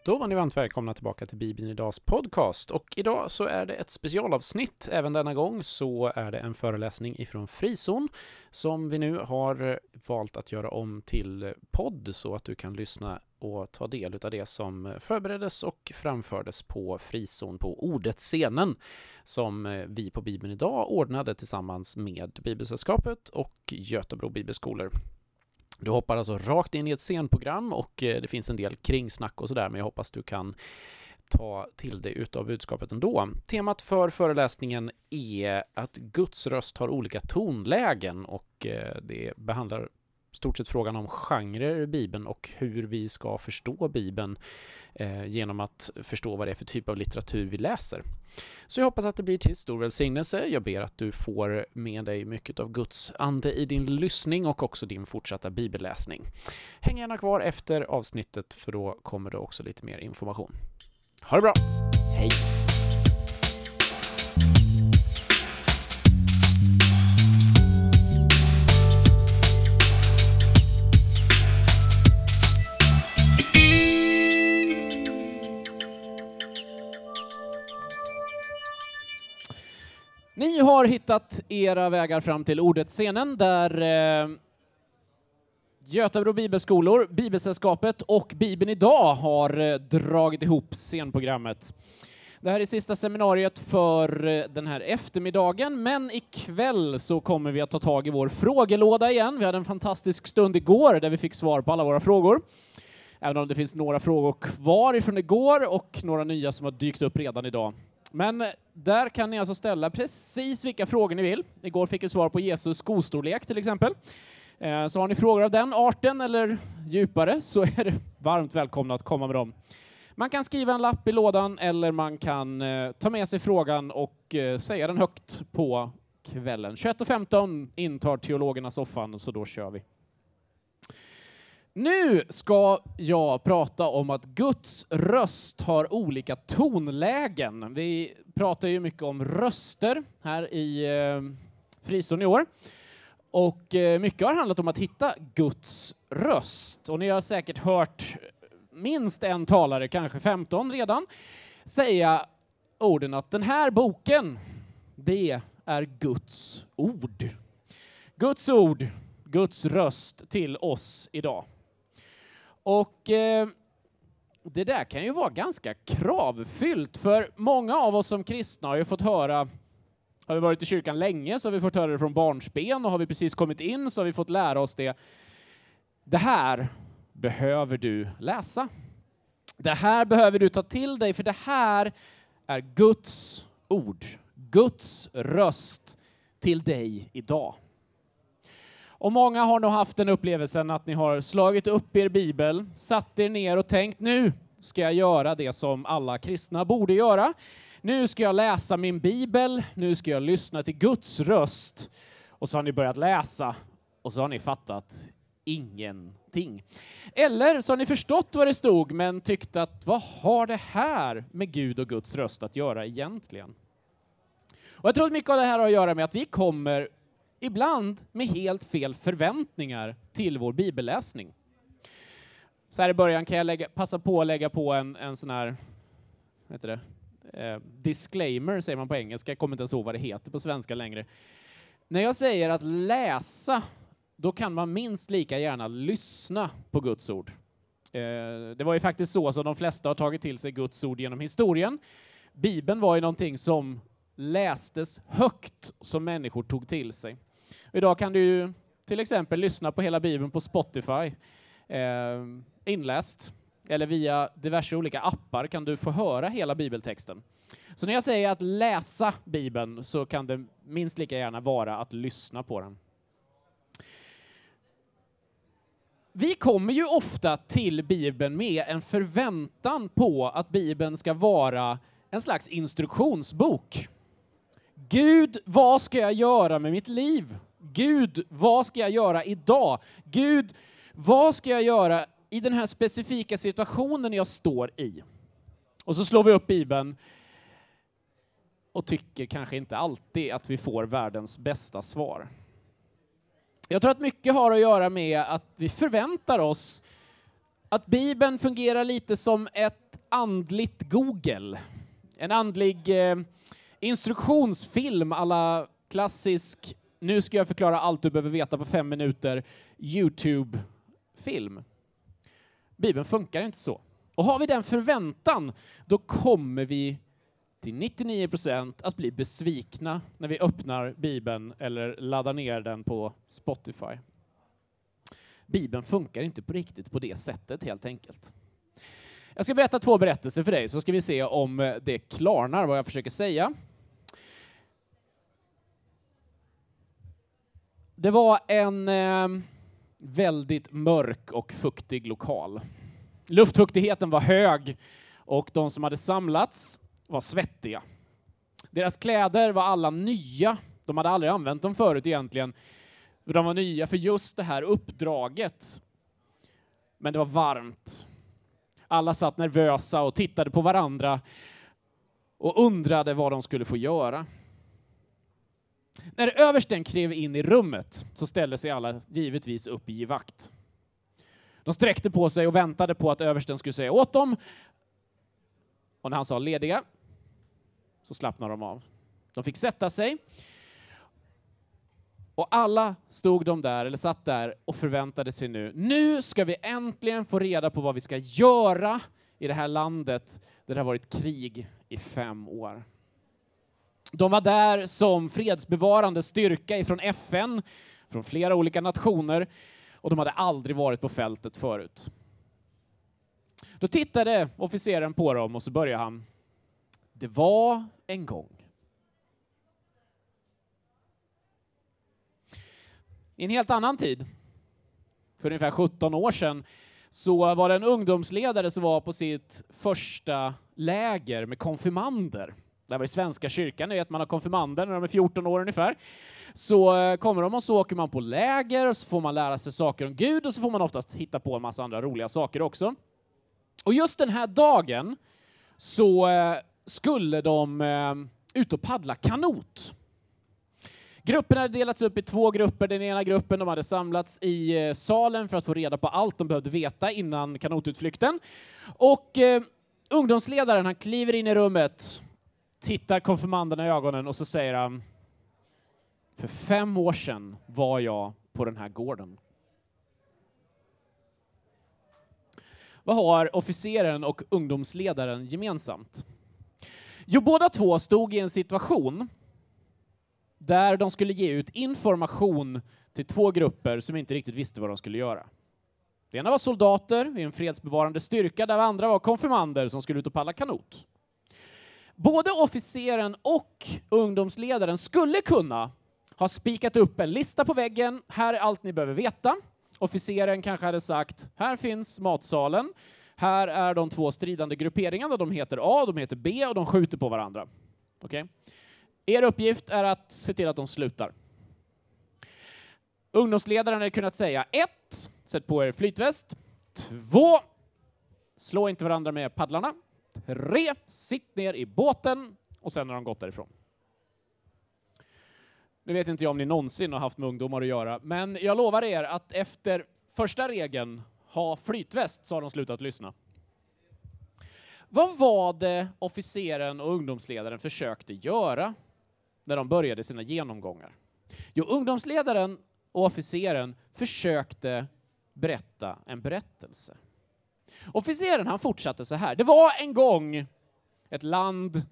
Då var ni varmt välkomna tillbaka till Bibeln idags podcast. Och idag så är det ett specialavsnitt. Även denna gång så är det en föreläsning ifrån Frizon som vi nu har valt att göra om till podd så att du kan lyssna och ta del av det som förbereddes och framfördes på Frizon på Ordet-scenen som vi på Bibeln idag ordnade tillsammans med Bibelsällskapet och Göteborg Bibelskolor. Du hoppar alltså rakt in i ett scenprogram och det finns en del kringsnack och sådär, men jag hoppas du kan ta till dig utav budskapet ändå. Temat för föreläsningen är att Guds röst har olika tonlägen och det behandlar stort sett frågan om genrer i Bibeln och hur vi ska förstå Bibeln genom att förstå vad det är för typ av litteratur vi läser. Så jag hoppas att det blir till stor välsignelse. Jag ber att du får med dig mycket av Guds ande i din lyssning och också din fortsatta bibelläsning. Häng gärna kvar efter avsnittet för då kommer det också lite mer information. Ha det bra! Hej! Ni har hittat era vägar fram till Ordet-scenen där Göteborg Bibelskolor, Bibelsällskapet och Bibeln idag har dragit ihop scenprogrammet. Det här är sista seminariet för den här eftermiddagen, men ikväll så kommer vi att ta tag i vår frågelåda igen. Vi hade en fantastisk stund igår där vi fick svar på alla våra frågor. Även om det finns några frågor kvar ifrån igår och några nya som har dykt upp redan idag. Men där kan ni alltså ställa precis vilka frågor ni vill. Igår fick vi svar på Jesus skostorlek till exempel. Så har ni frågor av den arten eller djupare så är det varmt välkomna att komma med dem. Man kan skriva en lapp i lådan eller man kan ta med sig frågan och säga den högt på kvällen. 21:15 intar teologerna soffan så då kör vi. Nu ska jag prata om att Guds röst har olika tonlägen. Vi pratar ju mycket om röster här i Frizon i år. Och mycket har handlat om att hitta Guds röst. Och ni har säkert hört minst en talare, kanske 15 redan, säga orden att den här boken, det är Guds ord. Guds ord, Guds röst till oss idag. Och det där kan ju vara ganska kravfyllt för många av oss som kristna har ju fått höra, har vi varit i kyrkan länge så har vi fått höra det från barnsben och har vi precis kommit in så har vi fått lära oss det. Det här behöver du läsa. Det här behöver du ta till dig för det här är Guds ord, Guds röst till dig idag. Och många har nog haft den upplevelsen att ni har slagit upp er bibel, satt er ner och tänkt nu ska jag göra det som alla kristna borde göra. Nu ska jag läsa min bibel, nu ska jag lyssna till Guds röst. Och så har ni börjat läsa och så har ni fattat ingenting. Eller så har ni förstått vad det stod men tyckt att vad har det här med Gud och Guds röst att göra egentligen? Och jag tror att mycket av det här har att göra med att vi kommer ibland med helt fel förväntningar till vår bibelläsning. Så här i början kan jag passa på att lägga på en sån här, vad heter det? Disclaimer säger man på engelska, jag kommer inte ens ihåg vad det heter på svenska längre. När jag säger att läsa, då kan man minst lika gärna lyssna på Guds ord. Det var ju faktiskt så som de flesta har tagit till sig Guds ord genom historien. Bibeln var ju någonting som lästes högt som människor tog till sig. Idag kan du till exempel lyssna på hela Bibeln på Spotify inläst eller via diverse olika appar kan du få höra hela bibeltexten. Så när jag säger att läsa Bibeln så kan det minst lika gärna vara att lyssna på den. Vi kommer ju ofta till Bibeln med en förväntan på att Bibeln ska vara en slags instruktionsbok. Gud, vad ska jag göra med mitt liv? Gud, vad ska jag göra idag? Gud, vad ska jag göra i den här specifika situationen jag står i? Och så slår vi upp Bibeln och tycker kanske inte alltid att vi får världens bästa svar. Jag tror att mycket har att göra med att vi förväntar oss att Bibeln fungerar lite som ett andligt Google. En andlig instruktionsfilm alla klassisk, nu ska jag förklara allt du behöver veta på 5 minuter, YouTube-film. Bibeln funkar inte så. Och har vi den förväntan, då kommer vi till 99% att bli besvikna när vi öppnar Bibeln eller laddar ner den på Spotify. Bibeln funkar inte på riktigt på det sättet helt enkelt. Jag ska berätta 2 berättelser för dig så ska vi se om det klarnar vad jag försöker säga. Det var en väldigt mörk och fuktig lokal. Luftfuktigheten var hög och de som hade samlats var svettiga. Deras kläder var alla nya. De hade aldrig använt dem förut egentligen. De var nya för just det här uppdraget. Men det var varmt. Alla satt nervösa och tittade på varandra och undrade vad de skulle få göra. När översten klev in i rummet så ställde sig alla givetvis upp i givakt. De sträckte på sig och väntade på att översten skulle säga åt dem. Och när han sa lediga så slappnade de av. De fick sätta sig. Och alla stod de där, eller satt där och förväntade sig nu. Nu ska vi äntligen få reda på vad vi ska göra i det här landet där det har varit krig i 5 år. De var där som fredsbevarande styrka ifrån FN, från flera olika nationer. Och de hade aldrig varit på fältet förut. Då tittade officeren på dem och så började han. Det var en gång. I en helt annan tid, för ungefär 17 år sedan, så var det en ungdomsledare som var på sitt första läger med konfirmander. Det var i Svenska kyrkan, ni vet man har konfirmander när de är 14 år ungefär. Så kommer de och så åker man på läger och så får man lära sig saker om Gud och så får man oftast hitta på en massa andra roliga saker också. Och just den här dagen så skulle de ut och paddla kanot. Gruppen hade delats upp i 2 grupper. Den ena gruppen de hade samlats i salen för att få reda på allt de behövde veta innan kanotutflykten. Och ungdomsledaren han kliver in i rummet, tittar konfirmanderna i ögonen och så säger han: för 5 år sedan var jag på den här gården. Vad har officeren och ungdomsledaren gemensamt? Jo, båda 2 stod i en situation där de skulle ge ut information till 2 grupper som inte riktigt visste vad de skulle göra. Det ena var soldater i en fredsbevarande styrka, där andra var konfirmander som skulle ut och paddla kanot. Både officeren och ungdomsledaren skulle kunna ha spikat upp en lista på väggen. Här är allt ni behöver veta. Officeren kanske hade sagt, här finns matsalen. Här är de 2 stridande grupperingarna. De heter A, de heter B och de skjuter på varandra. Okej? Er uppgift är att se till att de slutar. Ungdomsledaren hade kunnat säga 1, sätt på er flytväst. 2, slå inte varandra med paddlarna. 3, sitt ner i båten. Och sen har de gått därifrån. Nu vet inte jag om ni någonsin har haft med ungdomar att göra, men jag lovar er att efter första regeln, ha flytväst, så har de slutat lyssna. Vad var det officeren och ungdomsledaren försökte göra när de började sina genomgångar? Jo, ungdomsledaren och officeren försökte berätta en berättelse. Officeren han fortsatte så här. Det var en gång ett land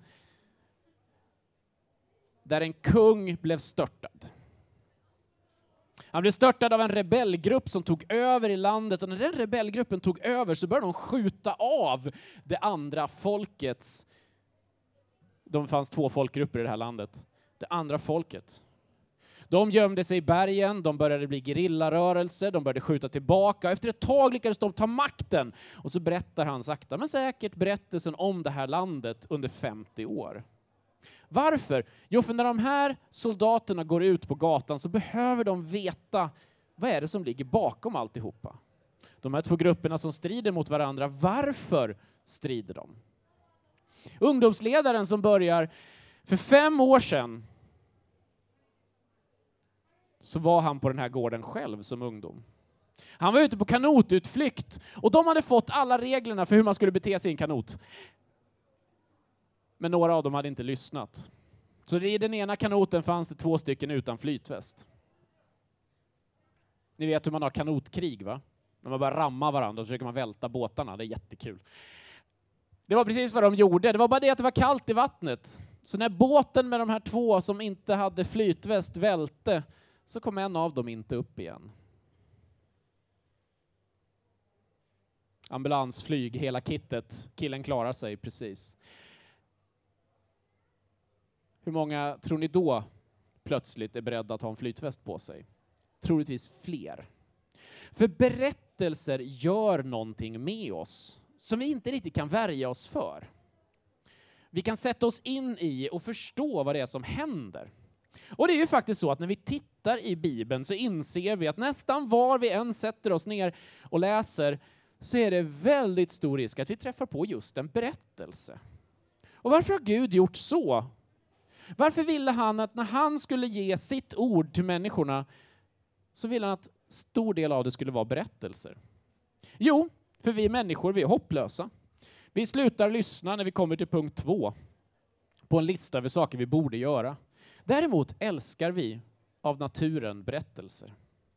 där en kung blev störtad. Han blev störtad av en rebellgrupp som tog över i landet, och när den rebellgruppen tog över så började de skjuta av det andra folkets. De fanns 2 folkgrupper i det här landet. Det andra folket. De gömde sig i bergen, de började bli gerillarörelser, de började skjuta tillbaka. Efter ett tag lyckades de ta makten. Och så berättar han sakta men säkert berättelsen om det här landet under 50 år. Varför? Jo, för när de här soldaterna går ut på gatan så behöver de veta vad är det som ligger bakom alltihopa. De här 2 grupperna som strider mot varandra, varför strider de? Ungdomsledaren som börjar, för 5 år sedan så var han på den här gården själv som ungdom. Han var ute på kanotutflykt och de hade fått alla reglerna för hur man skulle bete sig i en kanot. Men några av dem hade inte lyssnat. Så i den ena kanoten fanns det 2 stycken utan flytväst. Ni vet hur man har kanotkrig, va? När man bara rammar varandra och försöker man välta båtarna. Det är jättekul. Det var precis vad de gjorde. Det var bara det att det var kallt i vattnet. Så när båten med de här 2 som inte hade flytväst välte, så kom en av dem inte upp igen. Ambulansflyg, hela kittet. Killen klarar sig precis. Hur många tror ni då plötsligt är beredda att ha en flytväst på sig? Troligtvis fler. För berättelser gör någonting med oss som vi inte riktigt kan värja oss för. Vi kan sätta oss in i och förstå vad det är som händer. Och det är ju faktiskt så att när vi tittar i Bibeln så inser vi att nästan var vi än sätter oss ner och läser så är det väldigt stor risk att vi träffar på just en berättelse. Och varför har Gud gjort så? Varför ville han att när han skulle ge sitt ord till människorna så ville han att stor del av det skulle vara berättelser? Jo, för vi människor, vi är hopplösa. Vi slutar lyssna när vi kommer till punkt 2 på en lista över saker vi borde göra. Däremot älskar vi av naturen berättelser.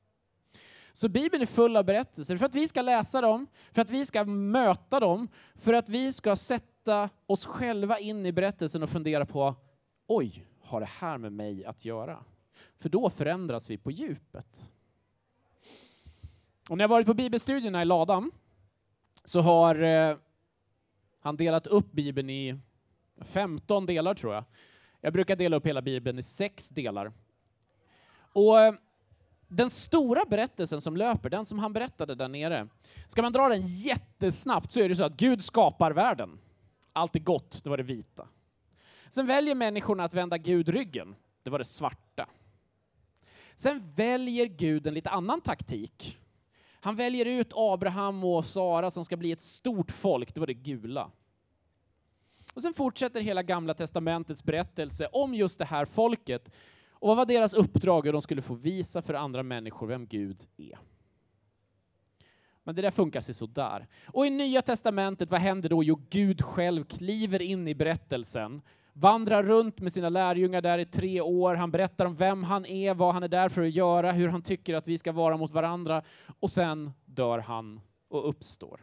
Så Bibeln är full av berättelser för att vi ska läsa dem, för att vi ska möta dem, för att vi ska sätta oss själva in i berättelsen och fundera på, oj, har det här med mig att göra? För då förändras vi på djupet. Och när jag varit på bibelstudierna i Ladam så har han delat upp Bibeln i 15 delar tror jag. Jag brukar dela upp hela Bibeln i 6 delar. Och den stora berättelsen som löper, den som han berättade där nere, ska man dra den jättesnabbt så är det så att Gud skapar världen. Allt är gott, det var det vita. Sen väljer människorna att vända Gud ryggen, det var det svarta. Sen väljer Gud en lite annan taktik. Han väljer ut Abraham och Sara som ska bli ett stort folk, det var det gula. Och sen fortsätter hela Gamla testamentets berättelse om just det här folket. Och vad var deras uppdrag? Och de skulle få visa för andra människor vem Gud är. Men det där funkar sig så där. Och i Nya testamentet, vad händer då? Jo, Gud själv kliver in i berättelsen. Vandrar runt med sina lärjungar där i 3 år. Han berättar om vem han är, vad han är där för att göra, hur han tycker att vi ska vara mot varandra. Och sen dör han och uppstår.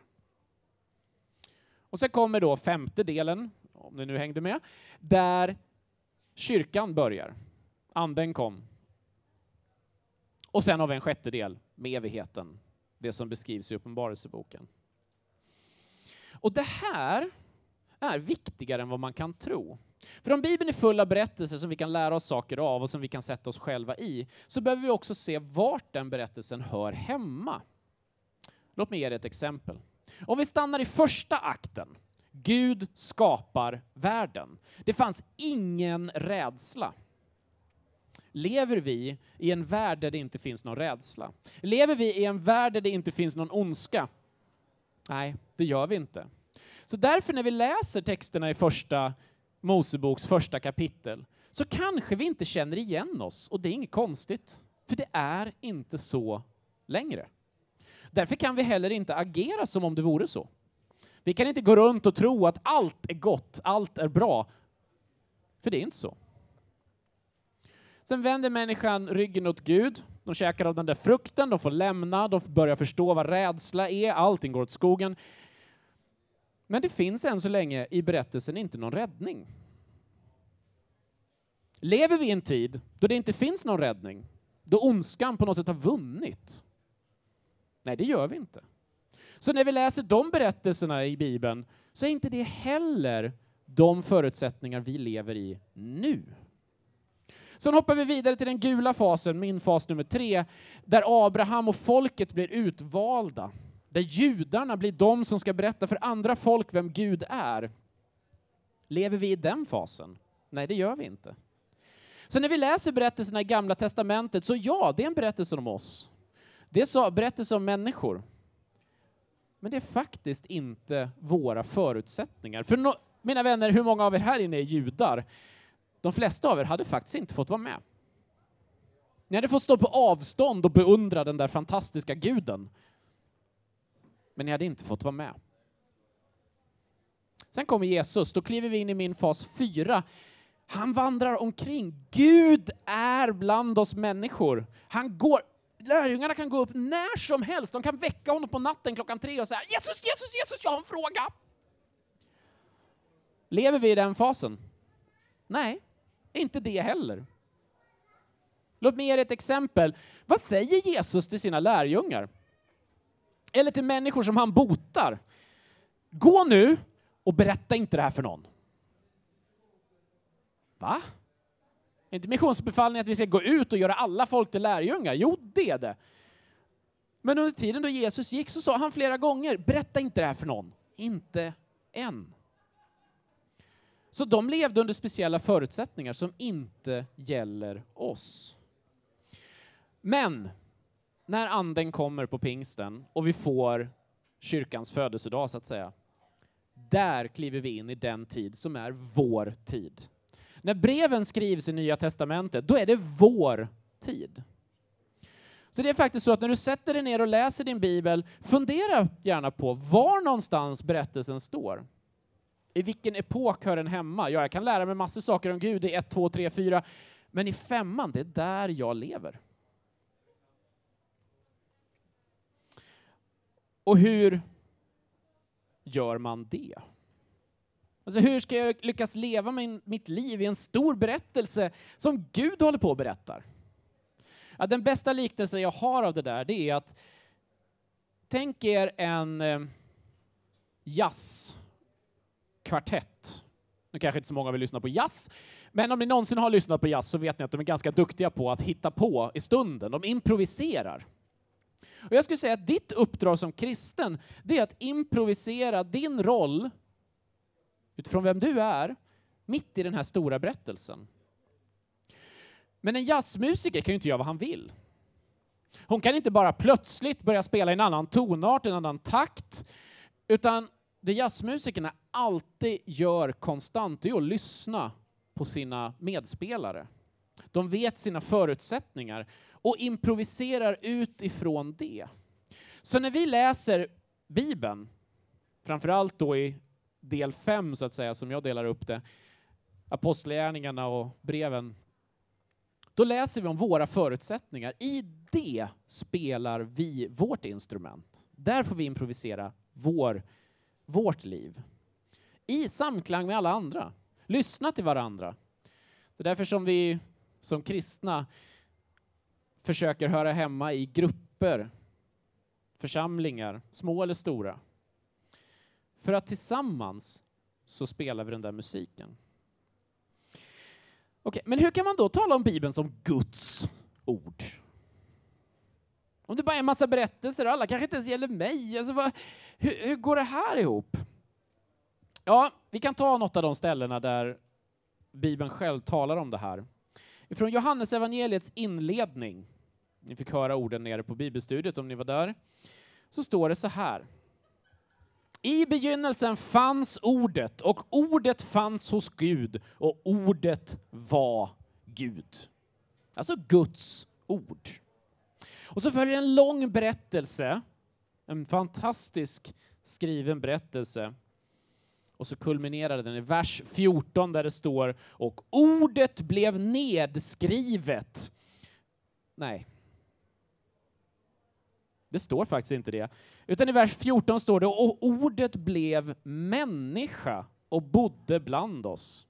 Och sen kommer då 5:e delen, om ni nu hängde med, där kyrkan börjar. Anden kom. Och sen har vi en 6:e del med evigheten. Det som beskrivs i Uppenbarelseboken. Och det här är viktigare än vad man kan tro. För om Bibeln är full av berättelser som vi kan lära oss saker av och som vi kan sätta oss själva i, så behöver vi också se vart den berättelsen hör hemma. Låt mig ge er ett exempel. Om vi stannar i första akten. Gud skapar världen. Det fanns ingen rädsla. Lever vi i en värld där det inte finns någon rädsla? Lever vi i en värld där det inte finns någon ondska? Nej, det gör vi inte. Så därför när vi läser texterna i första Moseboks första kapitel så kanske vi inte känner igen oss. Och det är inget konstigt. För det är inte så längre. Därför kan vi heller inte agera som om det vore så. Vi kan inte gå runt och tro att allt är gott, allt är bra. För det är inte så. Sen vänder människan ryggen åt Gud. De käkar av den där frukten, de får lämna, de börjar förstå vad rädsla är, allting går åt skogen. Men det finns än så länge i berättelsen inte någon räddning. Lever vi i en tid då det inte finns någon räddning? Då ondskan på något sätt har vunnit? Nej, det gör vi inte. Så när vi läser de berättelserna i Bibeln så är inte det heller de förutsättningar vi lever i nu. Sen hoppar vi vidare till den gula fasen, min fas nummer 3, där Abraham och folket blir utvalda. Där judarna blir de som ska berätta för andra folk vem Gud är. Lever vi i den fasen? Nej, det gör vi inte. Så när vi läser berättelserna i Gamla testamentet så ja, det är en berättelse om oss. Det är en berättelse om människor. Men det är faktiskt inte våra förutsättningar. För mina vänner, hur många av er här inne är judar? De flesta av er hade faktiskt inte fått vara med. Ni hade fått stå på avstånd och beundra den där fantastiska guden. men ni hade inte fått vara med. Sen kommer Jesus, då kliver vi in i min fas 4. Han vandrar omkring. Gud är bland oss människor. Lärjungarna kan gå upp när som helst. De kan väcka honom på natten 3:00 och säga Jesus, Jesus, Jesus, jag har en fråga. Lever vi i den fasen? Nej, inte det heller. Låt mig ge er ett exempel. Vad säger Jesus till sina lärjungar? Eller till människor som han botar? Gå nu och berätta inte det här för någon. Va? Är inte missionsbefallningen att vi ska gå ut och göra alla folk till lärjungar? Jo, det är det. Men under tiden då Jesus gick så sa han flera gånger, berätta inte det här för någon. Inte än. Så de levde under speciella förutsättningar som inte gäller oss. Men när anden kommer på pingsten och vi får kyrkans födelsedag så att säga, där kliver vi in i den tid som är vår tid. När breven skrivs i Nya testamentet, då är det vår tid. Så det är faktiskt så att när du sätter dig ner och läser din bibel, fundera gärna på var någonstans berättelsen står. I vilken epok hör den hemma? Ja, jag kan lära mig massor saker om Gud i 1, 2, 3, 4. Men i 5:an, det är där jag lever. Och hur gör man det? Alltså hur ska jag lyckas leva mitt liv i en stor berättelse som Gud håller på och berättar? Ja, den bästa liknelse jag har av det där, det är att tänk er en jazzkvartett. Nu kanske inte så många vill lyssna på jazz, men om ni någonsin har lyssnat på jazz så vet ni att de är ganska duktiga på att hitta på i stunden. De improviserar. Och jag skulle säga att ditt uppdrag som kristen, det är att improvisera din roll utifrån vem du är, mitt i den här stora berättelsen. Men en jazzmusiker kan ju inte göra vad han vill. Hon kan inte bara plötsligt börja spela i en annan tonart, en annan takt, utan det jazzmusikerna alltid gör konstant är att lyssna på sina medspelare. De vet sina förutsättningar och improviserar utifrån det. Så när vi läser Bibeln, framförallt då i del 5 så att säga, som jag delar upp det, apostlagärningarna och breven, då läser vi om våra förutsättningar. I det spelar vi vårt instrument. Där får vi improvisera vårt liv. I samklang med alla andra. Lyssna till varandra. Det är därför som vi som kristna försöker höra hemma i grupper, församlingar, små eller stora. För att tillsammans så spelar vi den där musiken. Okej, men hur kan man då tala om Bibeln som Guds ord? Om det bara är en massa berättelser och alla kanske inte ens gäller mig. Alltså, hur går det här ihop? Ja, vi kan ta något av de ställena där Bibeln själv talar om det här. Från Johannes evangeliets inledning, ni fick höra orden nere på bibelstudiet om ni var där, så står det så här. I begynnelsen fanns ordet och ordet fanns hos Gud och ordet var Gud. Alltså Guds ord. Och så följer en lång berättelse, en fantastisk skriven berättelse. Och så kulminerar den i vers 14 där det står och ordet blev nedskrivet. Nej. Det står faktiskt inte det. Utan i vers 14 står det och ordet blev människa och bodde bland oss.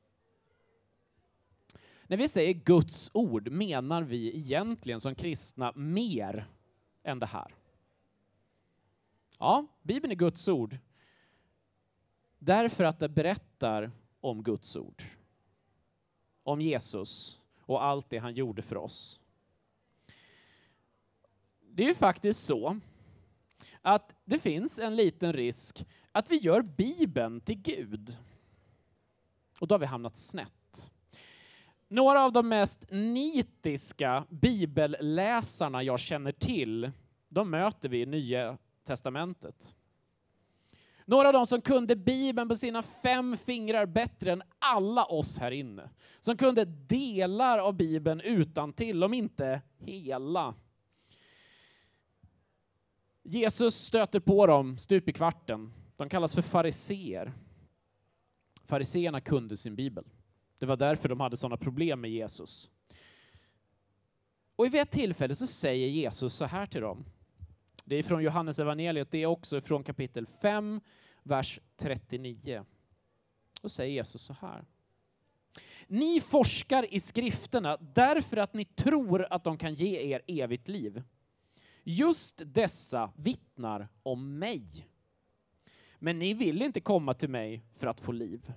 När vi säger Guds ord menar vi egentligen som kristna mer än det här. Ja, Bibeln är Guds ord. Därför att det berättar om Guds ord. Om Jesus och allt det han gjorde för oss. Det är ju faktiskt så att det finns en liten risk att vi gör Bibeln till Gud. Och då har vi hamnat snett. Några av de mest nitiska bibelläsarna jag känner till, de möter vi i Nya testamentet. Några av dem som kunde Bibeln på sina 5 fingrar bättre än alla oss här inne. Som kunde delar av Bibeln utantill, om inte hela. Jesus stöter på dem stup i kvarten. De kallas för fariseer. Fariseerna kunde sin bibel. Det var därför de hade sådana problem med Jesus. Och vid ett tillfälle så säger Jesus så här till dem. Det är från Johannes evangeliet, det är också från kapitel 5, vers 39. Då säger Jesus så här. Ni forskar i skrifterna därför att ni tror att de kan ge er evigt liv. Just dessa vittnar om mig. Men ni vill inte komma till mig för att få liv.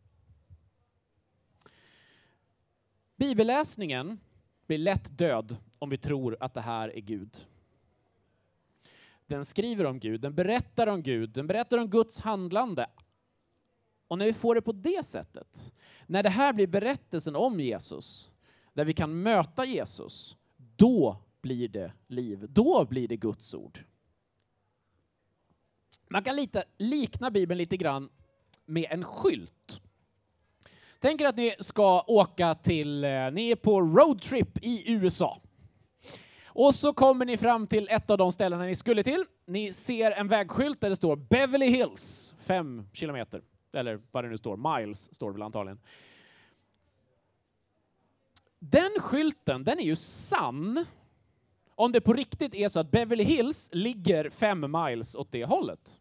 Bibelläsningen blir lätt död om vi tror att det här är Gud. Den skriver om Gud, den berättar om Gud, den berättar om Guds handlande. Och när vi får det på det sättet, när det här blir berättelsen om Jesus, där vi kan möta Jesus, då blir det liv, då blir det Guds ord. Man kan likna Bibeln lite grann med en skylt. Tänk er att ni ska åka till, ni är på roadtrip i USA. Och så kommer ni fram till ett av de ställena ni skulle till. Ni ser en vägskylt där det står Beverly Hills, 5 kilometer. Eller vad det nu står, miles står det väl antagligen. Den skylten, den är ju sann. Om det på riktigt är så att Beverly Hills ligger 5 miles åt det hållet.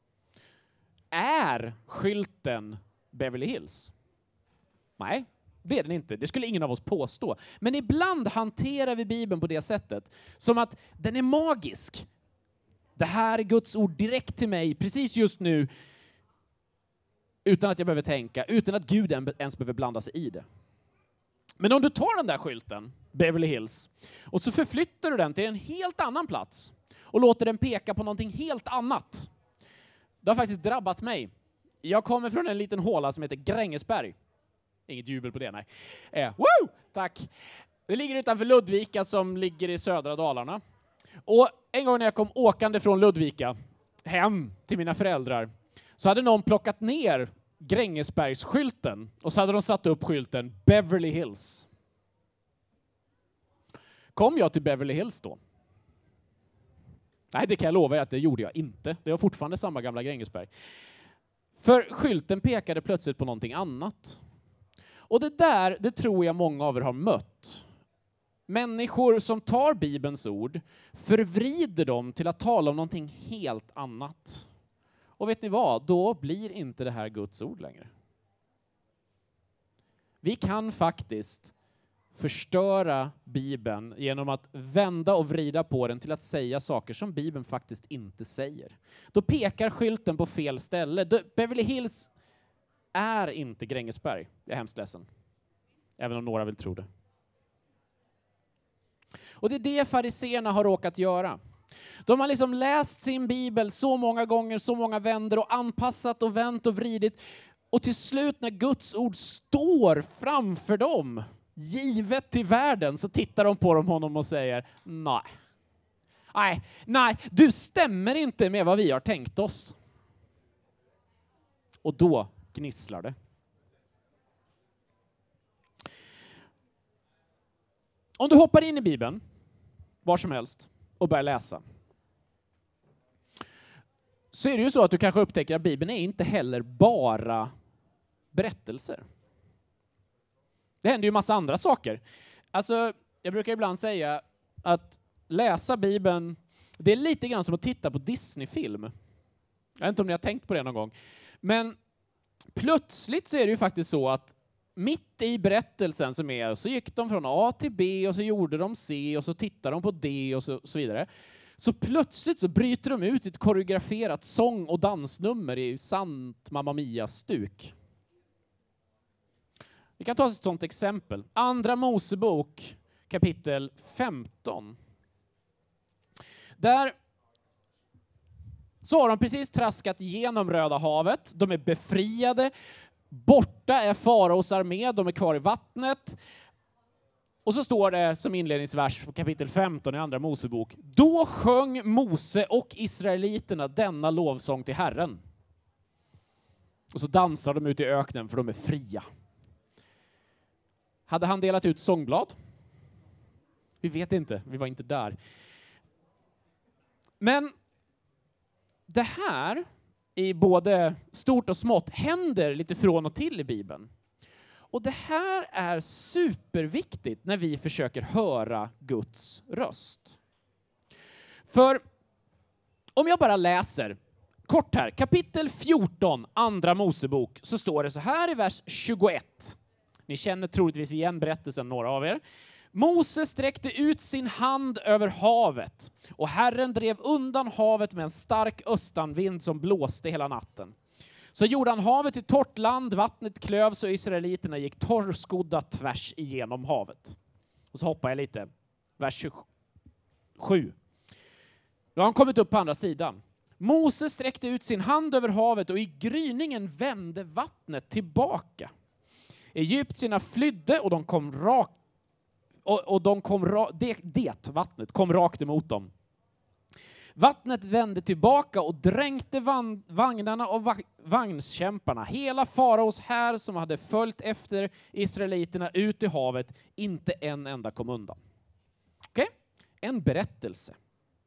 Är skylten Beverly Hills? Nej, det är den inte. Det skulle ingen av oss påstå. Men ibland hanterar vi Bibeln på det sättet. Som att den är magisk. Det här är Guds ord direkt till mig, precis just nu. Utan att jag behöver tänka, utan att Gud ens behöver blanda sig i det. Men om du tar den där skylten, Beverly Hills, och så förflyttar du den till en helt annan plats och låter den peka på någonting helt annat. Det har faktiskt drabbat mig. Jag kommer från en liten håla som heter Grängesberg. Inget jubel på det, nej. Woo! Tack. Det ligger utanför Ludvika som ligger i södra Dalarna. Och en gång när jag kom åkande från Ludvika hem till mina föräldrar så hade någon plockat ner Grängesbergsskylten och så hade de satt upp skylten Beverly Hills. Kom jag till Beverly Hills då? Nej, det kan jag lova er att det gjorde jag inte. Det var fortfarande samma gamla Grängesberg. För skylten pekade plötsligt på någonting annat. Och det tror jag många av er har mött. Människor som tar Bibelns ord, förvrider dem till att tala om någonting helt annat. Och vet ni vad? Då blir inte det här Guds ord längre. Vi kan faktiskt förstöra Bibeln genom att vända och vrida på den till att säga saker som Bibeln faktiskt inte säger. Då pekar skylten på fel ställe. Beverly Hills är inte Grängesberg. Jag är hemskt ledsen. Även om några vill tro det. Och det är det fariseerna har råkat göra. De har liksom läst sin bibel så många gånger, så många vänder och anpassat och vänt och vridit. Och till slut när Guds ord står framför dem, givet till världen, så tittar de på honom och säger nej, du stämmer inte med vad vi har tänkt oss. Och då gnisslar det. Om du hoppar in i Bibeln, var som helst, och börjar läsa, så är det ju så att du kanske upptäcker att Bibeln är inte heller bara berättelser. Det händer ju massa andra saker. Alltså, jag brukar ibland säga att läsa Bibeln, det är lite grann som att titta på Disney-film. Jag vet inte om ni har tänkt på det någon gång. Men plötsligt så är det ju faktiskt så att mitt i berättelsen som är, så gick de från A till B och så gjorde de C och så tittade de på D och så vidare. Så plötsligt så bryter de ut ett koreograferat sång- och dansnummer i sant Mamma Mia-stuk. Vi kan ta ett sådant exempel. Andra Mosebok kapitel 15. Där så har de precis traskat igenom Röda havet. De är befriade. Borta är faraos armé. De är kvar i vattnet. Och så står det som inledningsvers på kapitel 15 i Andra Mosebok. Då sjöng Mose och israeliterna denna lovsång till Herren. Och så dansar de ut i öknen för de är fria. Hade han delat ut sångblad? Vi vet inte, vi var inte där. Men det här i både stort och smått händer lite från och till i Bibeln. Och det här är superviktigt när vi försöker höra Guds röst. För om jag bara läser kort här, kapitel 14, andra Mosebok, så står det så här i vers 21. Ni känner troligtvis igen berättelsen, några av er. Mose sträckte ut sin hand över havet, och Herren drev undan havet med en stark östanvind som blåste hela natten. Så gjorde han havet till torrt land, vattnet klövs och israeliterna gick torrskodda tvärs igenom havet. Och så hoppar jag lite. Vers 27. Då har han kommit upp på andra sidan. Mose sträckte ut sin hand över havet och i gryningen vände vattnet tillbaka. Egyptierna flydde och vattnet kom rakt emot dem. Vattnet vände tillbaka och dränkte vagnarna och vagnskämparna. Hela faraos här som hade följt efter israeliterna ut i havet, inte en enda kom undan. Okej? En berättelse.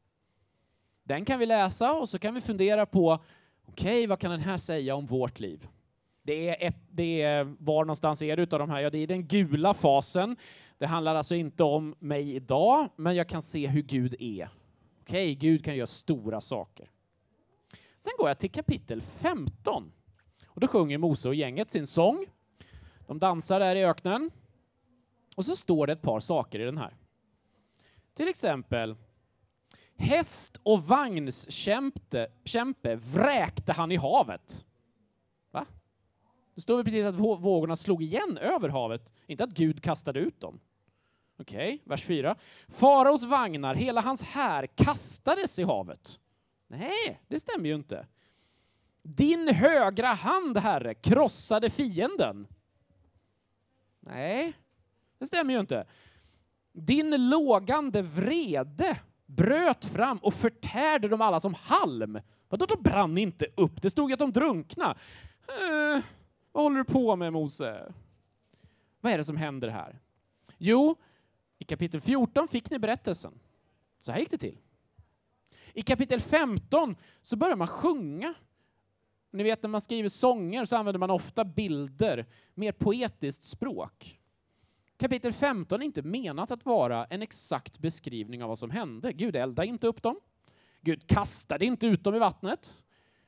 Den kan vi läsa och så kan vi fundera på, okej, vad kan den här säga om vårt liv? Det är var någonstans är det utav de här? Ja, det är den gula fasen. Det handlar alltså inte om mig idag, men jag kan se hur Gud är. Okej, Gud kan göra stora saker. Sen går jag till kapitel 15. Och då sjunger Mose och gänget sin sång. De dansar där i öknen. Och så står det ett par saker i den här. Till exempel, häst och vagnskämpe vräkte han i havet. Va? Det står precis att vågorna slog igen över havet. Inte att Gud kastade ut dem. Okej, vers 4. Faraos vagnar, hela hans här kastades i havet. Nej, det stämmer ju inte. Din högra hand, Herre, krossade fienden. Nej, det stämmer ju inte. Din lågande vrede bröt fram och förtärde dem alla som halm. Vadå, de brann inte upp? Det stod att de drunkna. Vad håller du på med, Mose? Vad är det som händer här? Jo, i kapitel 14 fick ni berättelsen. Så här gick det till. I kapitel 15 så börjar man sjunga. Ni vet, när man skriver sånger så använder man ofta bilder, mer poetiskt språk. Kapitel 15 är inte menat att vara en exakt beskrivning av vad som hände. Gud eldade inte upp dem. Gud kastade inte ut dem i vattnet.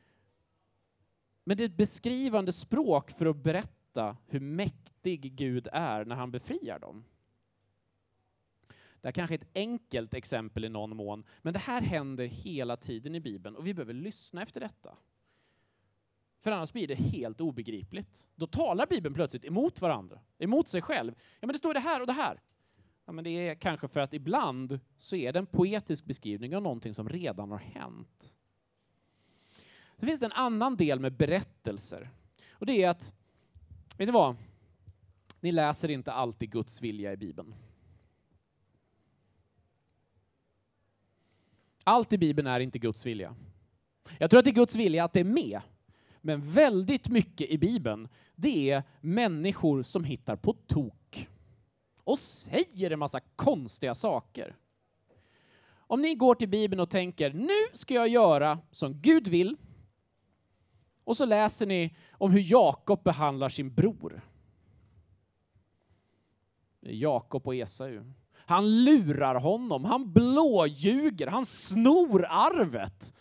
Men det är ett beskrivande språk för att berätta hur mäktig Gud är när han befriar dem. Det är kanske ett enkelt exempel i någon mån, men det här händer hela tiden i Bibeln och vi behöver lyssna efter detta. För annars blir det helt obegripligt. Då talar Bibeln plötsligt emot varandra, emot sig själv. Ja, men det står det här och det här. Ja, men det är kanske för att ibland så är det en poetisk beskrivning av någonting som redan har hänt. Det finns en annan del med berättelser. Och det är att, vet ni vad? Ni läser inte alltid Guds vilja i Bibeln. Allt i Bibeln är inte Guds vilja. Jag tror att det är Guds vilja att det är med. Men väldigt mycket i Bibeln, det är människor som hittar på tok. Och säger en massa konstiga saker. Om ni går till Bibeln och tänker, nu ska jag göra som Gud vill. Och så läser ni om hur Jakob behandlar sin bror. Jakob och Esau. Han lurar honom, han blåljuger, han snor arvet.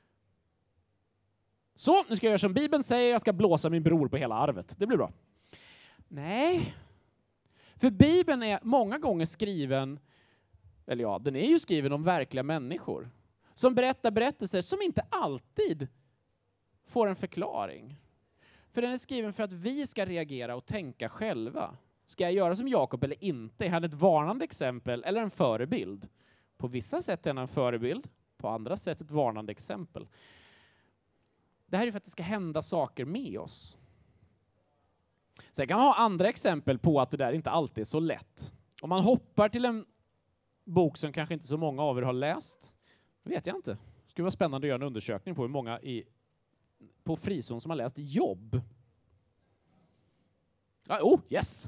Så, nu ska jag göra som Bibeln säger, jag ska blåsa min bror på hela arvet. Det blir bra. Nej. För Bibeln är många gånger skriven, eller ja, den är ju skriven om verkliga människor. Som berättar berättelser som inte alltid får en förklaring. För den är skriven för att vi ska reagera och tänka själva. Ska jag göra som Jakob eller inte? Är han ett varnande exempel eller en förebild? På vissa sätt är han en förebild, på andra sätt ett varnande exempel. Det här är för att det ska hända saker med oss. Sen kan man ha andra exempel på att det där inte alltid är så lätt. Om man hoppar till en bok som kanske inte så många av er har läst, vet jag inte. Det skulle vara spännande att göra en undersökning på hur många på frizon som har läst Jobb. Yes!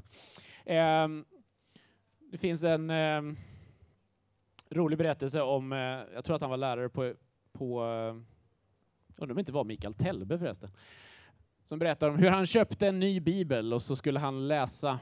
Det finns en rolig berättelse om, jag tror att han var lärare på Undrar om det inte var Mikael Telbe förresten. Som berättar om hur han köpte en ny bibel och så skulle han läsa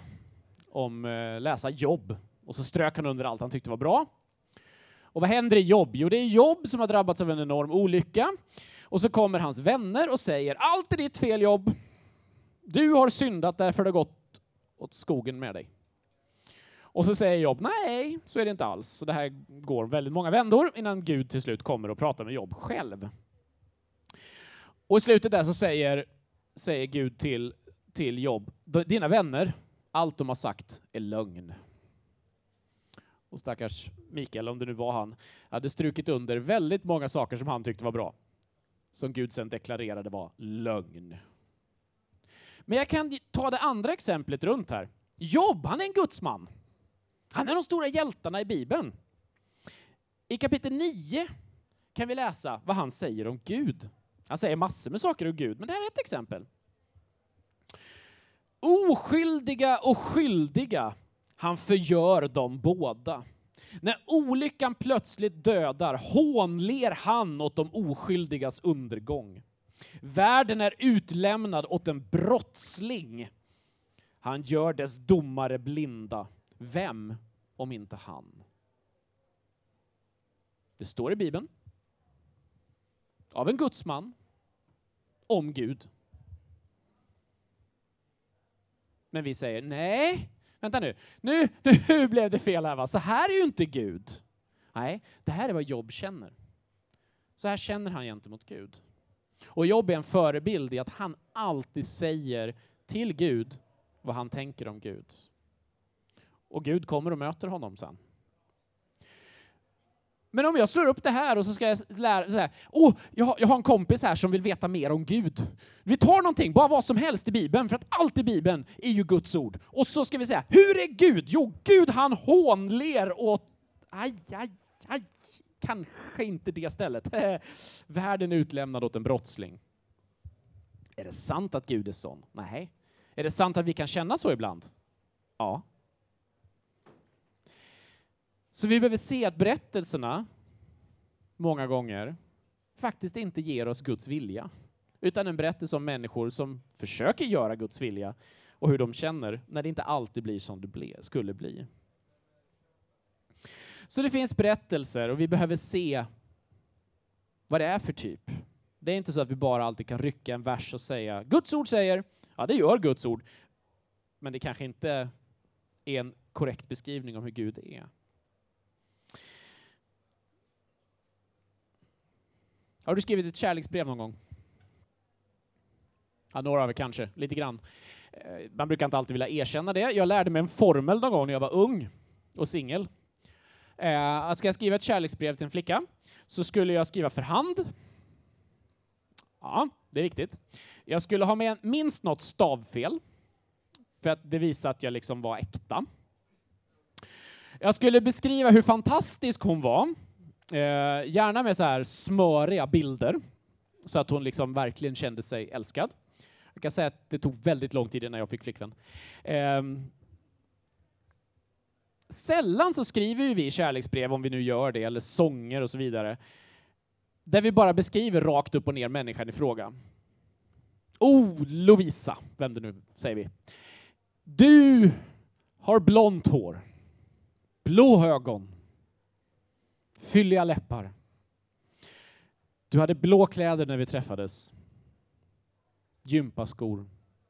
Jobb. Och så strök han under allt han tyckte var bra. Och vad händer i Jobb? Jo, det är Jobb som har drabbats av en enorm olycka. Och så kommer hans vänner och säger: allt är ditt fel, Jobb. Du har syndat, därför det har gått åt skogen med dig. Och så säger Jobb: nej, så är det inte alls. Så det här går väldigt många vändor innan Gud till slut kommer och pratar med Jobb själv. Och i slutet där så säger Gud till Jobb: dina vänner, allt de har sagt är lögn. Och stackars Mikael, om det nu var han, hade strukit under väldigt många saker som han tyckte var bra. Som Gud sen deklarerade var lögn. Men jag kan ta det andra exemplet runt här. Jobb, han är en gudsman. Han är de stora hjältarna i Bibeln. I kapitel 9 kan vi läsa vad han säger om Gud. Han säger massor med saker om Gud, men det här är ett exempel. Oskyldiga och skyldiga, han förgör dem båda. När olyckan plötsligt dödar hånler han åt de oskyldigas undergång. Världen är utlämnad åt en brottsling. Han gör dess domare blinda. Vem om inte han? Det står i Bibeln. Av en gudsman. Om Gud. Men vi säger nej. Vänta nu. Nu blev det fel här, va? Så här är ju inte Gud. Nej, det här är vad Jobb känner. Så här känner han gentemot Gud. Och Jobb är en förebild i att han alltid säger till Gud vad han tänker om Gud. Och Gud kommer och möter honom sen. Men om jag slår upp det här och så ska jag lära så här: jag har en kompis här som vill veta mer om Gud. Vi tar någonting, bara vad som helst i Bibeln, för att allt i Bibeln är ju Guds ord. Och så ska vi säga, hur är Gud? Jo, Gud han hånler åt... Aj, kanske inte det stället. Världen är utlämnad åt en brottsling. Är det sant att Gud är sån? Nej. Är det sant att vi kan känna så ibland? Ja. Så vi behöver se att berättelserna många gånger faktiskt inte ger oss Guds vilja. Utan en berättelse om människor som försöker göra Guds vilja och hur de känner när det inte alltid blir som det skulle bli. Så det finns berättelser och vi behöver se vad det är för typ. Det är inte så att vi bara alltid kan rycka en vers och säga Guds ord säger, ja det gör Guds ord. Men det kanske inte är en korrekt beskrivning om hur Gud är. Har du skrivit ett kärleksbrev någon gång? Ja, några av er kanske, lite grann. Man brukar inte alltid vilja erkänna det. Jag lärde mig en formel någon gång när jag var ung och singel. Ska jag skriva ett kärleksbrev till en flicka så skulle jag skriva för hand. Ja, det är viktigt. Jag skulle ha med minst något stavfel för att det visar att jag liksom var äkta. Jag skulle beskriva hur fantastisk hon var. Gärna med så här smöriga bilder så att hon liksom verkligen kände sig älskad. Jag kan säga att det tog väldigt lång tid innan jag fick flickvän. Sällan så skriver vi kärleksbrev, om vi nu gör det, eller sånger och så vidare, där vi bara beskriver rakt upp och ner människan i fråga. Lovisa, vem det nu säger vi. Du har blont hår, blå ögon, fylliga läppar. Du hade blå kläder när vi träffades. Gympaskor.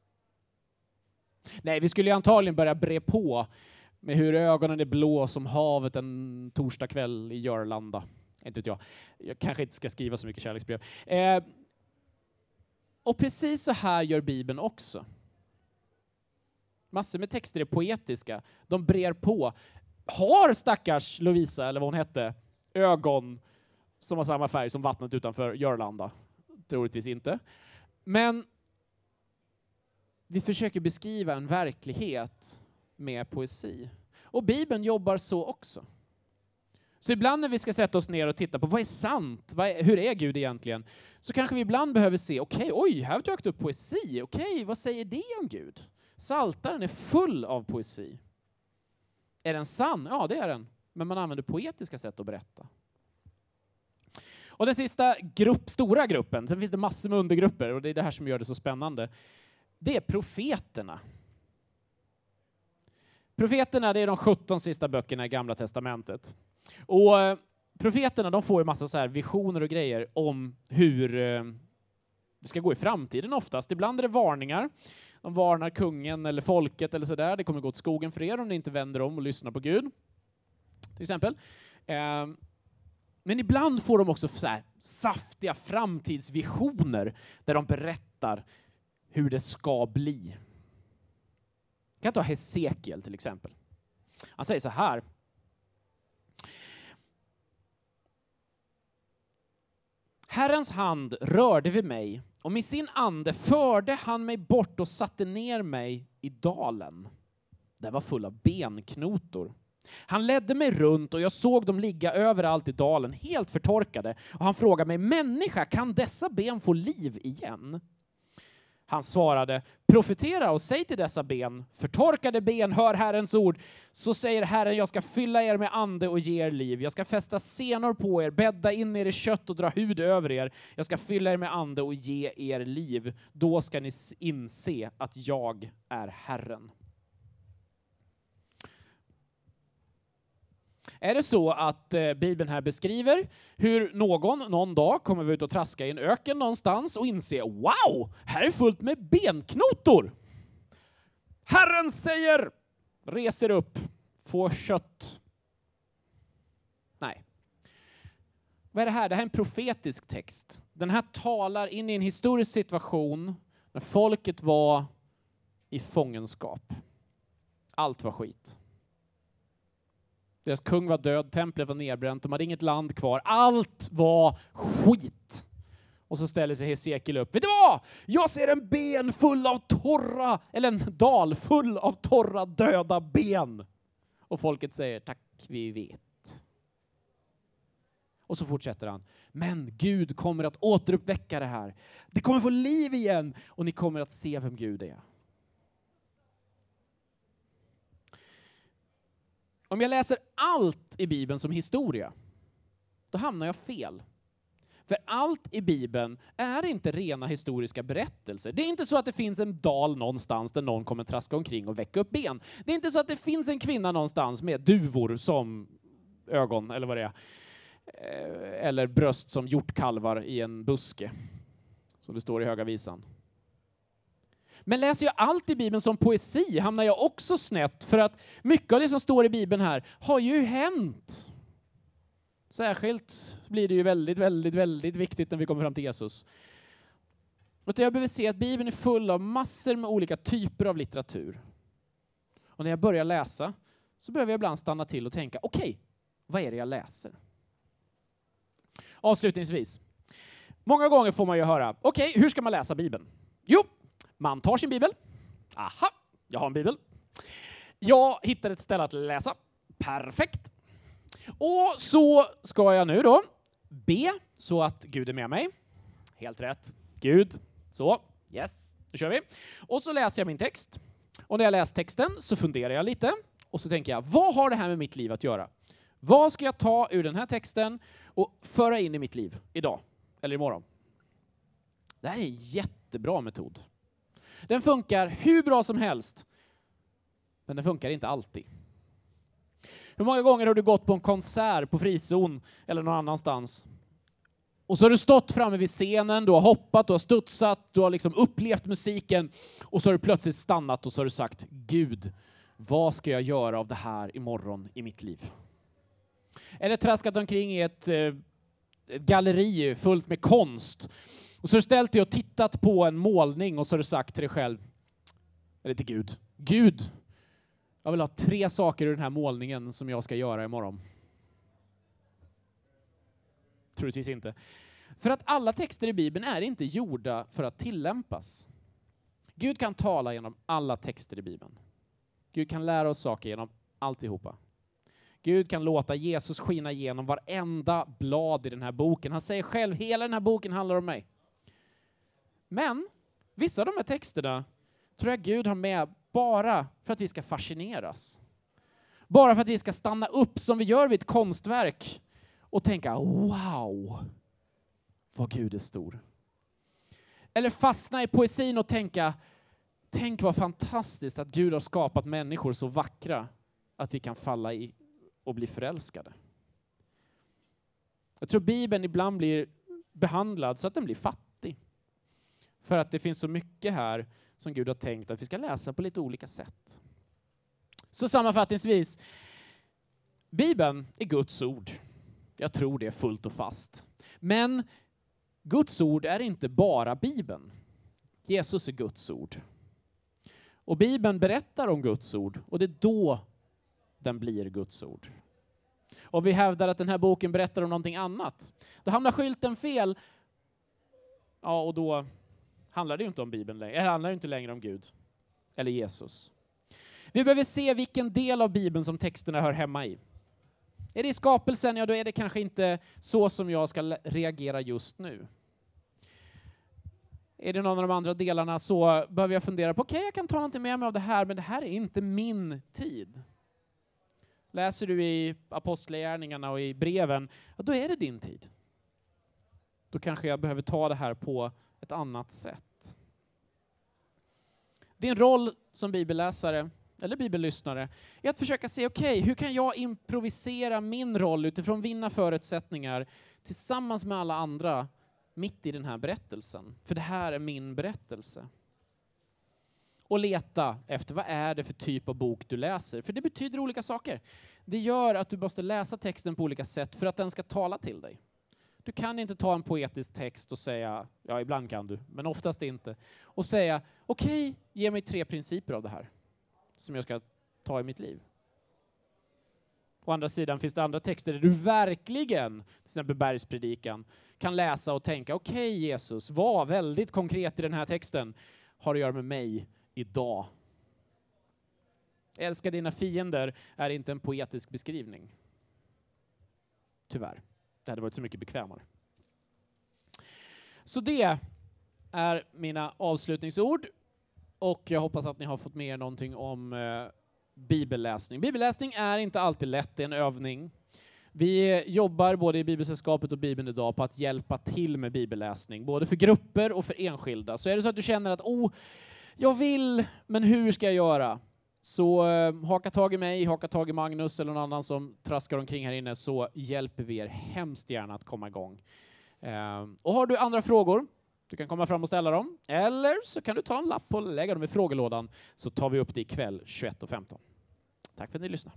Nej, vi skulle ju antagligen börja bre på med hur ögonen är blå som havet en torsdagkväll i Jörlanda. Inte vet jag. Jag kanske inte ska skriva så mycket kärleksbrev. Och precis så här gör Bibeln också. Massor med texter är poetiska. De brer på. Har stackars Lovisa, eller vad hon hette, ögon som har samma färg som vattnet utanför Jörlanda? Troligtvis inte. Men vi försöker beskriva en verklighet med poesi. Och Bibeln jobbar så också. Så ibland när vi ska sätta oss ner och titta på vad är sant, hur är Gud egentligen, så kanske vi ibland behöver se, här dök det upp poesi. Vad säger det om Gud? Psaltaren är full av poesi. Är den sann? Ja, det är den. Men man använder poetiska sätt att berätta. Och den sista stora gruppen, sen finns det massor med undergrupper och det är det här som gör det så spännande. Det är profeterna. Profeterna, det är de 17 sista böckerna i Gamla testamentet. Och profeterna, de får ju massa så här visioner och grejer om hur det ska gå i framtiden oftast. Ibland är det varningar. De varnar kungen eller folket eller sådär. Det kommer gå åt skogen för er om ni inte vänder om och lyssnar på Gud. Till exempel. Men ibland får de också så här saftiga framtidsvisioner där de berättar hur det ska bli. Jag kan ta Hesekiel till exempel. Han säger så här. Herrens hand rörde vid mig och med sin ande förde han mig bort och satte ner mig i dalen. Den var full av benknotor. Han ledde mig runt och jag såg dem ligga överallt i dalen, helt förtorkade. Och han frågade mig, människa, kan dessa ben få liv igen? Han svarade, profetera och säg till dessa ben, förtorkade ben, hör Herrens ord. Så säger Herren, jag ska fylla er med ande och ge er liv. Jag ska fästa senor på er, bädda in er i kött och dra hud över er. Jag ska fylla er med ande och ge er liv. Då ska ni inse att jag är Herren. Är det så att Bibeln här beskriver hur någon dag kommer vi ut och traska i en öken någonstans och inse, wow, här är fullt med benknotor. Herren säger, reser upp, få kött. Nej. Vad är det här? Det här är en profetisk text. Den här talar in i en historisk situation när folket var i fångenskap. Allt var skit. Deras kung var död, templet var nedbränt, de hade inget land kvar. Allt var skit. Och så ställer sig Hesekiel upp. Vet du vad? Jag ser en ben full av torra, eller en dal full av torra, döda ben. Och folket säger, tack, vi vet. Och så fortsätter han. Men Gud kommer att återuppväcka det här. Det kommer få liv igen och ni kommer att se vem Gud är. Om jag läser allt i Bibeln som historia, då hamnar jag fel. För allt i Bibeln är inte rena historiska berättelser. Det är inte så att det finns en dal någonstans där någon kommer traska omkring och väcka upp ben. Det är inte så att det finns en kvinna någonstans med duvor som ögon, eller vad det är. Eller bröst som hjortkalvar i en buske, som det står i Höga visan. Men läser jag allt i Bibeln som poesi hamnar jag också snett, för att mycket av det som står i Bibeln här har ju hänt. Särskilt blir det ju väldigt, väldigt, väldigt viktigt när vi kommer fram till Jesus. Och jag behöver se att Bibeln är full av massor med olika typer av litteratur. Och när jag börjar läsa så behöver jag ibland stanna till och tänka, okej, vad är det jag läser? Avslutningsvis. Många gånger får man ju höra, okej, hur ska man läsa Bibeln? Jo, man tar sin bibel. Aha, jag har en bibel. Jag hittar ett ställe att läsa. Perfekt. Och så ska jag nu då be så att Gud är med mig. Helt rätt. Gud. Så, yes, nu kör vi. Och så läser jag min text. Och när jag läser texten så funderar jag lite. Och så tänker jag, vad har det här med mitt liv att göra? Vad ska jag ta ur den här texten och föra in i mitt liv idag eller imorgon? Det här är en jättebra metod. Den funkar hur bra som helst, men den funkar inte alltid. Hur många gånger har du gått på en konsert på Frizon eller någon annanstans? Och så har du stått framme vid scenen, du har hoppat, du har studsat, du har liksom upplevt musiken och så har du plötsligt stannat och så har du sagt, Gud, vad ska jag göra av det här imorgon i mitt liv? Eller traskat omkring i ett galleri fullt med konst. Och så har du ställt dig och tittat på en målning och så har du sagt till dig själv, eller till Gud, Gud, jag vill ha 3 saker ur den här målningen som jag ska göra imorgon. Troligtvis inte. För att alla texter i Bibeln är inte gjorda för att tillämpas. Gud kan tala genom alla texter i Bibeln. Gud kan lära oss saker genom alltihopa. Gud kan låta Jesus skina igenom varenda blad i den här boken. Han säger själv, hela den här boken handlar om mig. Men vissa av de här texterna tror jag Gud har med bara för att vi ska fascineras. Bara för att vi ska stanna upp som vi gör vid ett konstverk och tänka, wow, vad Gud är stor. Eller fastna i poesin och tänk vad fantastiskt att Gud har skapat människor så vackra att vi kan falla i och bli förälskade. Jag tror Bibeln ibland blir behandlad så att den blir fattig. För att det finns så mycket här som Gud har tänkt att vi ska läsa på lite olika sätt. Så sammanfattningsvis, Bibeln är Guds ord. Jag tror det är fullt och fast. Men Guds ord är inte bara Bibeln. Jesus är Guds ord. Och Bibeln berättar om Guds ord och det är då den blir Guds ord. Och vi hävdar att den här boken berättar om någonting annat. Då hamnar skylten fel. Ja, och då handlar det ju inte om Bibeln längre. Det handlar ju inte längre om Gud eller Jesus. Vi behöver se vilken del av Bibeln som texterna hör hemma i. Är det i skapelsen, ja då är det kanske inte så som jag ska reagera just nu. Är det någon av de andra delarna så behöver jag fundera på okej, jag kan ta någonting med mig av det här, men det här är inte min tid. Läser du i apostlagärningarna och i breven, ja, då är det din tid. Då kanske jag behöver ta det här på ett annat sätt. Din roll som bibelläsare eller bibellyssnare är att försöka se okej, hur kan jag improvisera min roll utifrån mina förutsättningar tillsammans med alla andra mitt i den här berättelsen. För det här är min berättelse. Och leta efter vad är det för typ av bok du läser. För det betyder olika saker. Det gör att du måste läsa texten på olika sätt för att den ska tala till dig. Du kan inte ta en poetisk text och säga, ja ibland kan du, men oftast inte. Och säga, okej, ge mig 3 principer av det här som jag ska ta i mitt liv. Å andra sidan finns det andra texter där du verkligen, till exempel Bergspredikan, kan läsa och tänka, okej Jesus, var väldigt konkret i den här texten har att göra med mig idag. Älska dina fiender är inte en poetisk beskrivning. Tyvärr. Det hade varit så mycket bekvämare. Så det är mina avslutningsord. Och jag hoppas att ni har fått med er någonting om bibelläsning. Bibelläsning är inte alltid lätt, det är en övning. Vi jobbar både i Bibelsällskapet och Bibeln idag på att hjälpa till med bibelläsning. Både för grupper och för enskilda. Så är det så att du känner att jag vill, men hur ska jag göra? Så haka tag i mig, haka tag i Magnus eller någon annan som traskar omkring här inne, så hjälper vi er hemskt gärna att komma igång. Och har du andra frågor, du kan komma fram och ställa dem. Eller så kan du ta en lapp och lägga dem i frågelådan, så tar vi upp det ikväll 21:15. Tack för att ni lyssnar.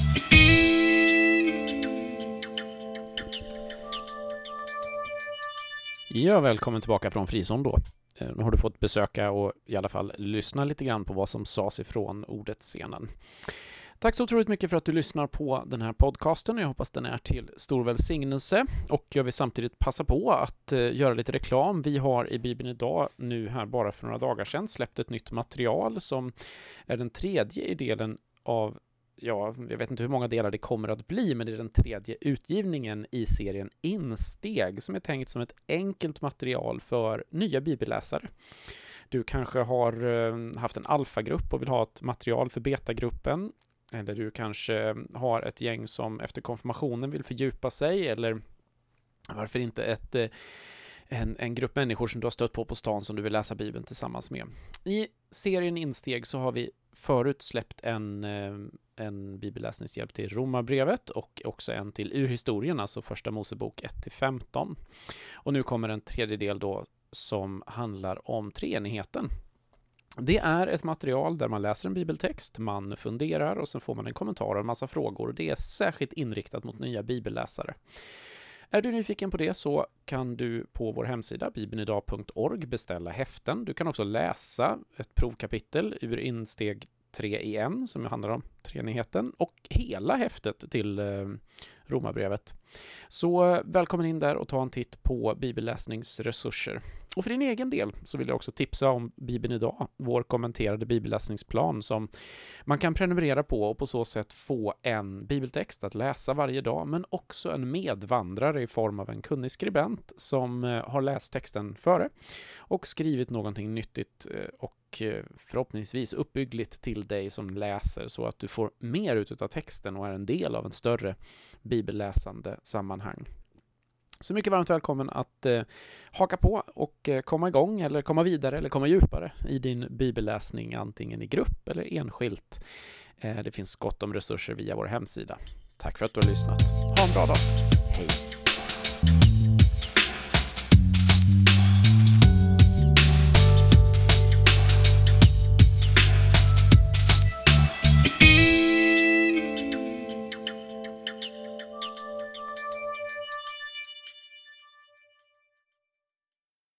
Ja, välkommen tillbaka från Frison då. Nu har du fått besöka och i alla fall lyssna lite grann på vad som sades ifrån ordet-scenen. Tack så otroligt mycket för att du lyssnar på den här podcasten. Jag hoppas den är till stor välsignelse. Och jag vill samtidigt passa på att göra lite reklam. Vi har i Bibeln idag, nu här bara för några dagar sedan, släppt ett nytt material som är den 3:e i delen av, jag vet inte hur många delar det kommer att bli, men det är den 3:e utgivningen i serien Insteg, som är tänkt som ett enkelt material för nya bibelläsare. Du kanske har haft en alfagrupp och vill ha ett material för betagruppen, eller du kanske har ett gäng som efter konfirmationen vill fördjupa sig, eller varför inte en grupp människor som du har stött på stan som du vill läsa Bibeln tillsammans med. I serien Insteg så har vi förut släppt en bibelläsningshjälp till Romarbrevet och också en till Urhistorien, alltså första Mosebok 1-15. Och nu kommer en 3:e del då som handlar om treenigheten. Det är ett material där man läser en bibeltext, man funderar och sen får man en kommentar och en massa frågor. Det är särskilt inriktat mot nya bibelläsare. Är du nyfiken på det så kan du på vår hemsida bibelnidag.org beställa häften. Du kan också läsa ett provkapitel ur Insteg 3 i 1 som handlar om treenigheten och hela häftet till Romarbrevet. Så välkommen in där och ta en titt på bibelläsningsresurser. Och för din egen del så vill jag också tipsa om Bibeln idag, vår kommenterade bibelläsningsplan som man kan prenumerera på och på så sätt få en bibeltext att läsa varje dag, men också en medvandrare i form av en kunnig skribent som har läst texten före och skrivit någonting nyttigt och förhoppningsvis uppbyggligt till dig som läser, så att du får mer ut av texten och är en del av en större bibelläsande sammanhang. Så mycket varmt välkommen att haka på och komma igång eller komma vidare eller komma djupare i din bibelläsning, antingen i grupp eller enskilt. Det finns gott om resurser via vår hemsida. Tack för att du har lyssnat. Ha en bra dag. Hej!